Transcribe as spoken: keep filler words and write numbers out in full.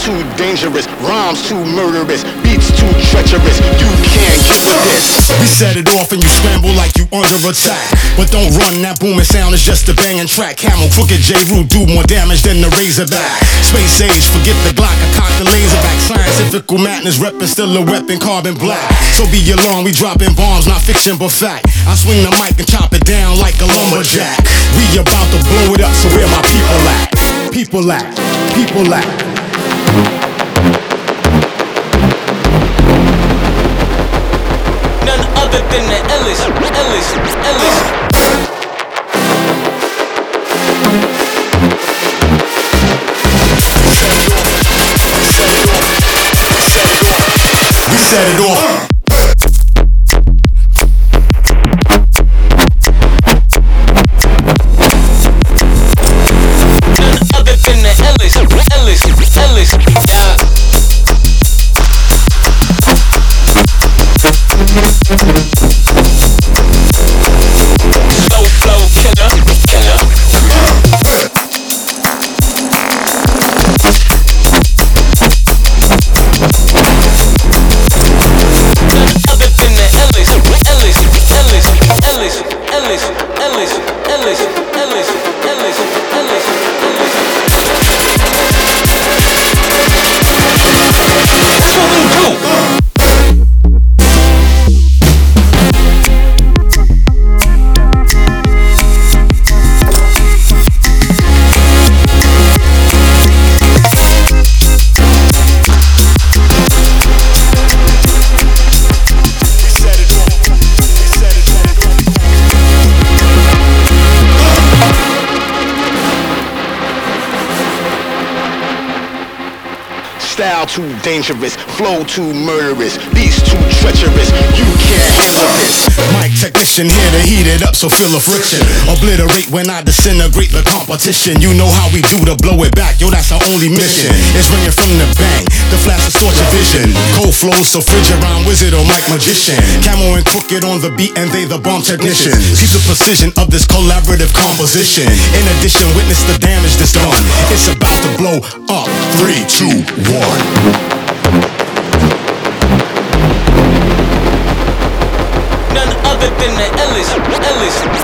too dangerous, rhymes too murderous, beats too treacherous. You can't get with this. We set it off and you scramble like you under attack. But don't run, that booming sound is just a banging track. Camel, Crooked J. Root do more damage than the Razorback. Space age, forget the Glock, I cock the laser back. Scientifical madness, reppin' still a weapon, carbon black. So be alarmed, we dropping bombs, not fiction but fact. I swing the mic and chop it down like a lumberjack. We about to blow it up, so where my people at? People at, people at. None other than the Ellis, Ellis, Ellis. We set it off. Ellis, Ellis, yeah. Slow flow killer, killer. None other than the Ellis, Ellis, Ellis, Ellis, Ellis, Ellis, Ellis, Ellis, Ellis, Ellis, Ellis. That's what we do. Style too dangerous, flow too murderous, beats too treacherous. You can't handle this. Mic technician here to heat it up, so feel a friction. Obliterate when I disintegrate the competition. You know how we do to blow it back, yo, that's our only mission. It's ringing from the bang, the flash distorts your vision. Cold flows, so Friggeron, wizard or mic magician. Camo and Crooked on the beat, and they the bomb technicians. Keep the precision of this collaborative composition. In addition, witness the damage that's done. It's about to blow up. Three, two, one. None other than the Ellis, Ellis.